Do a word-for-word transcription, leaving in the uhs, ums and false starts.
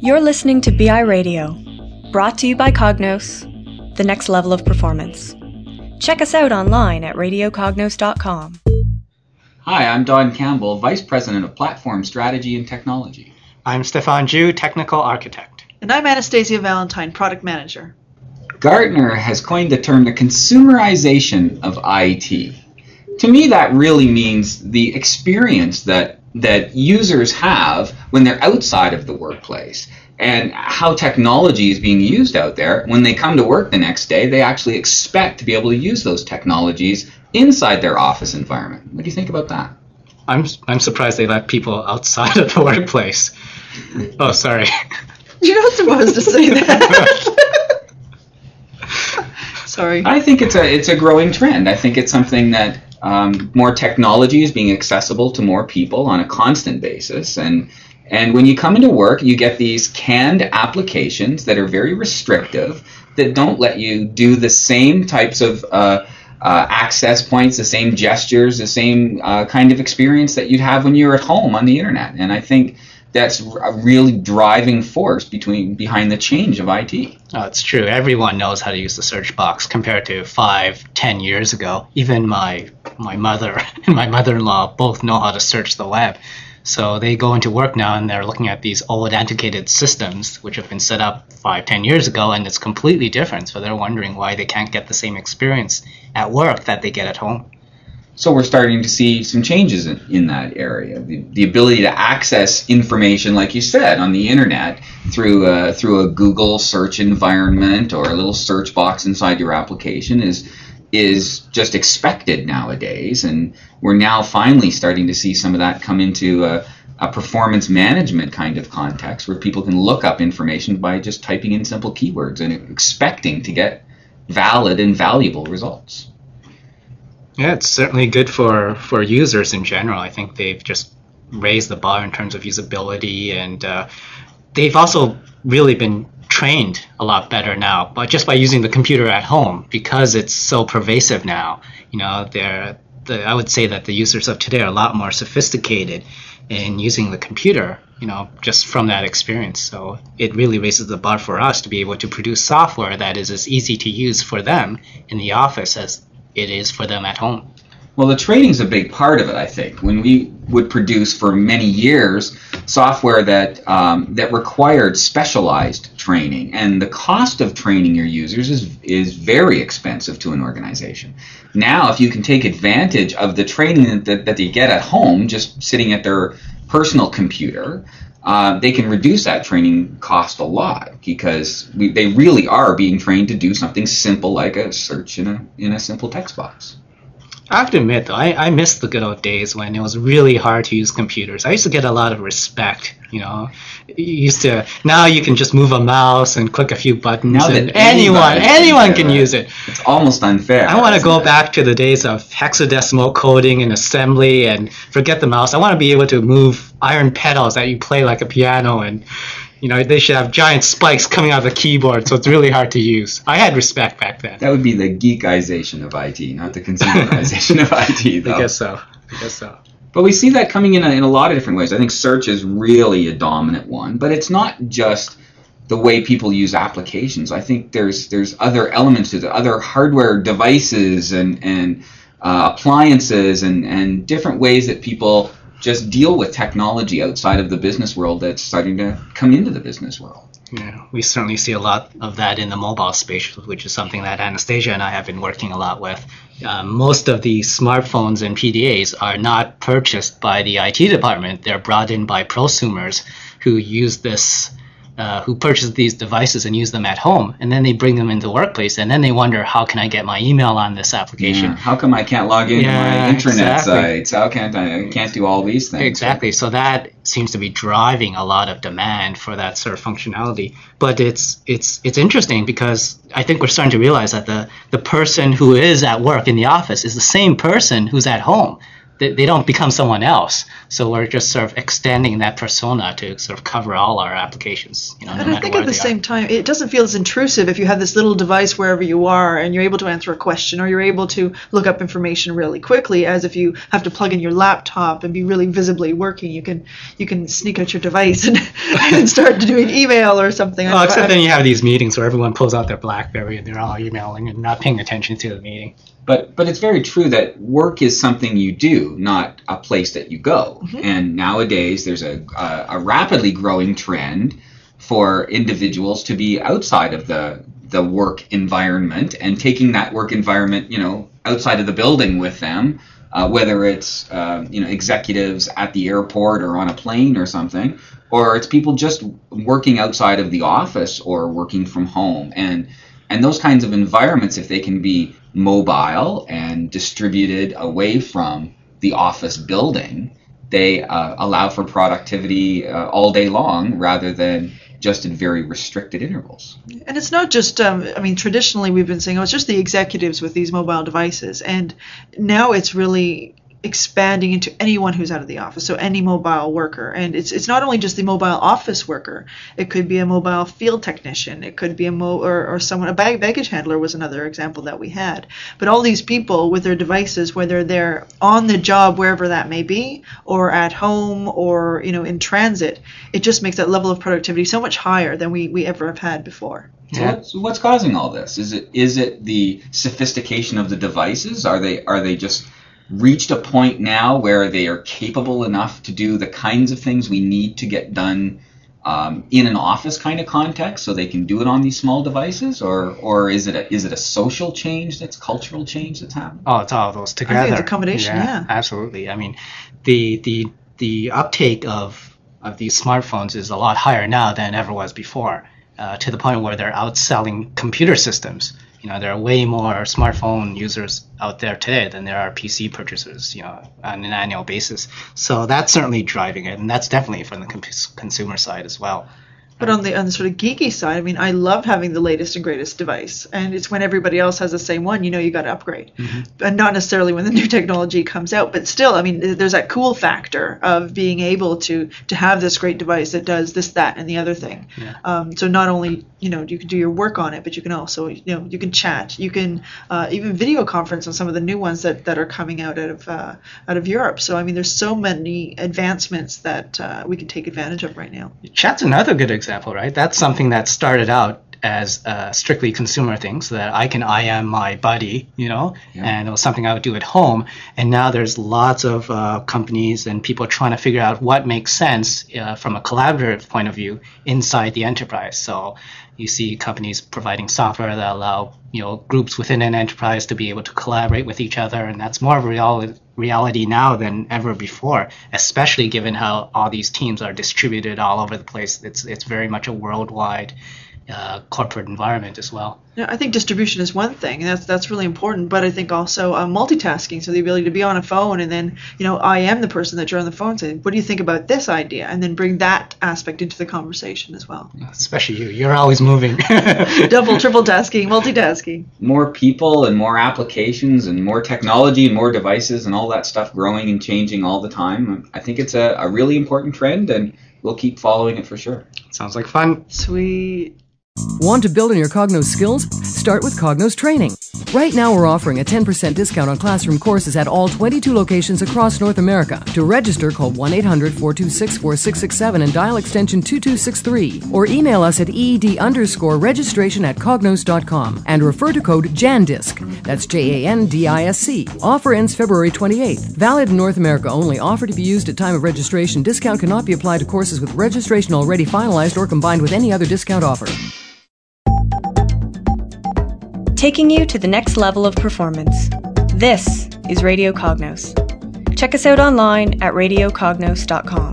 You're listening to B I Radio, brought to you by Cognos, the next level of performance. Check us out online at radio cognos dot com. Hi, I'm Don Campbell, Vice President of Platform Strategy and Technology. I'm Stefan Ju, Technical Architect. And I'm Anastasia Valentine, Product Manager. Gartner has coined the term the consumerization of I T. To me, that really means the experience that that users have when they're outside of the workplace, and how technology is being used out there. When they come to work the next day, they actually expect to be able to use those technologies inside their office environment. What do you think about that? I'm I'm surprised they let people outside of the workplace. Oh, sorry. You're not supposed to say that. Sorry. I think it's a it's a growing trend. I think it's something that um, more technology is being accessible to more people on a constant basis, and and when you come into work, you get these canned applications that are very restrictive, that don't let you do the same types of uh, uh, access points, the same gestures, the same uh, kind of experience that you'd have when you're at home on the internet. And I think that's a really driving force between behind the change of I T. Oh, it's true. Everyone knows how to use the search box compared to five, ten years ago. Even my my mother and my mother-in-law both know how to search the web. So they go into work now and they're looking at these old antiquated systems which have been set up five, ten years ago, and it's completely different. So they're wondering why they can't get the same experience at work that they get at home. So we're starting to see some changes in, in that area. The, the ability to access information, like you said, on the internet through a, through a Google search environment or a little search box inside your application is is just expected nowadays. And we're now finally starting to see some of that come into a, a performance management kind of context, where people can look up information by just typing in simple keywords and expecting to get valid and valuable results. Yeah, it's certainly good for, for users in general. I think they've just raised the bar in terms of usability, and uh, they've also really been trained a lot better now, but just by using the computer at home, because it's so pervasive now. You know, they're the I would say that the users of today are a lot more sophisticated in using the computer, you know, just from that experience. So it really raises the bar for us to be able to produce software that is as easy to use for them in the office as it is for them at home. Well, the training's a big part of it, I think. When we would produce for many years software that um, that required specialized training, and the cost of training your users is is very expensive to an organization. Now, if you can take advantage of the training that, that they get at home, just sitting at their personal computer, uh, they can reduce that training cost a lot, because we, they really are being trained to do something simple like a search in a in a simple text box. I have to admit, though, I, I miss the good old days when it was really hard to use computers. I used to get a lot of respect, you know. You used to, now you can just move a mouse and click a few buttons, now and that anyone, anyone can it, use it. It's almost unfair. I want to go it? back to the days of hexadecimal coding and assembly, and forget the mouse. I want to be able to move iron pedals that you play like a piano, and you know, they should have giant spikes coming out of the keyboard, so it's really hard to use. I had respect back then. That would be the geekization of I T, not the consumerization of I T, though. I guess so. I guess so. But we see that coming in a, in a lot of different ways. I think search is really a dominant one, but it's not just the way people use applications. I think there's there's other elements to it, other hardware devices and and uh, appliances and and different ways that people just deal with technology outside of the business world that's starting to come into the business world. Yeah, we certainly see a lot of that in the mobile space, which is something that Anastasia and I have been working a lot with. Uh, most of the smartphones and P D As are not purchased by the I T department. They're brought in by prosumers who use this, uh, who purchase these devices and use them at home, and then they bring them into the workplace, and then they wonder, how can I get my email on this application? Yeah. How come I can't log into yeah, my intranet exactly. sites? How can't I, I can't do all these things? Exactly. So that seems to be driving a lot of demand for that sort of functionality. But it's it's it's interesting, because I think we're starting to realize that the, the person who is at work in the office is the same person who's at home. they, they don't become someone else. So we're just sort of extending that persona to sort of cover all our applications. You know, and no I matter think where at the they same are. time, it doesn't feel as intrusive if you have this little device wherever you are and you're able to answer a question or you're able to look up information really quickly, as if you have to plug in your laptop and be really visibly working. You can you can sneak out your device and, and start doing email or something. Well, except I, then you have these meetings where everyone pulls out their BlackBerry and they're all emailing and not paying attention to the meeting. But but it's very true that work is something you do, not a place that you go. Mm-hmm. And nowadays there's a, a a rapidly growing trend for individuals to be outside of the the work environment and taking that work environment, you know, outside of the building with them, uh, whether it's uh, you know executives at the airport or on a plane or something, or it's people just working outside of the office or working from home. And and those kinds of environments, if they can be mobile and distributed away from the office building, they uh, allow for productivity uh, all day long rather than just in very restricted intervals. And it's not just, um, I mean, traditionally we've been saying, oh, it's just the executives with these mobile devices. And now it's really expanding into anyone who's out of the office, so any mobile worker. And it's it's not only just the mobile office worker. It could be a mobile field technician. It could be a mo or, or someone, a bag, baggage handler was another example that we had. But all these people with their devices, whether they're on the job wherever that may be, or at home, or you know in transit, it just makes that level of productivity so much higher than we, we ever have had before. So what's, what's causing all this? Is it is it the sophistication of the devices? Are they are they just reached a point now where they are capable enough to do the kinds of things we need to get done um, in an office kind of context, so they can do it on these small devices, or or is it a, is it a social change that's cultural change that's happening? Oh, it's all those together. I think it's a combination. Yeah, yeah, absolutely. I mean, the the the uptake of of these smartphones is a lot higher now than ever was before, uh, to the point where they're outselling computer systems. You know, there are way more smartphone users out there today than there are P C purchasers, you know, on an annual basis. So that's certainly driving it, and that's definitely from the com- consumer side as well. But on the on the sort of geeky side, I mean, I love having the latest and greatest device, and it's when everybody else has the same one, you know, you got to upgrade, mm-hmm. and not necessarily when the new technology comes out, but still, I mean, there's that cool factor of being able to to have this great device that does this, that, and the other thing. Yeah. Um, so not only you know you can do your work on it, but you can also you know you can chat, you can uh, even video conference on some of the new ones that, that are coming out out of uh, out of Europe. So I mean, there's so many advancements that uh, we can take advantage of right now. Chat's another good example. Right? That's something that started out as a strictly consumer thing, so that I can I M my buddy, you know, yeah. and it was something I would do at home. And now there's lots of uh, companies and people trying to figure out what makes sense uh, from a collaborative point of view inside the enterprise. So you see companies providing software that allow, you know, groups within an enterprise to be able to collaborate with each other, and that's more of a reality reality now than ever before, especially given how all these teams are distributed all over the place. It's it's very much a worldwide uh, corporate environment as well. Yeah, I think distribution is one thing, and that's that's really important. But I think also uh, multitasking, so the ability to be on a phone and then, you know, I am the person that you're on the phone saying, what do you think about this idea? And then bring that aspect into the conversation as well. Especially you. You're always moving. Double, triple tasking, multitasking. More people and more applications and more technology and more devices and all that stuff growing and changing all the time. I think it's a, a really important trend, and we'll keep following it for sure. Sounds like fun. Sweet. Want to build on your Cognos skills? Start with Cognos Training. Right now we're offering a ten percent discount on classroom courses at all twenty-two locations across North America. To register, call one eight hundred, four two six, four six six seven and dial extension two two six three. Or email us at eed underscore registration at cognos dot com and refer to code JANDISC. That's J A N D I S C. Offer ends February twenty-eighth. Valid in North America only. Offer to be used at time of registration. Discount cannot be applied to courses with registration already finalized or combined with any other discount offer. Taking you to the next level of performance. This is Radio Cognos. Check us out online at radio cognos dot com.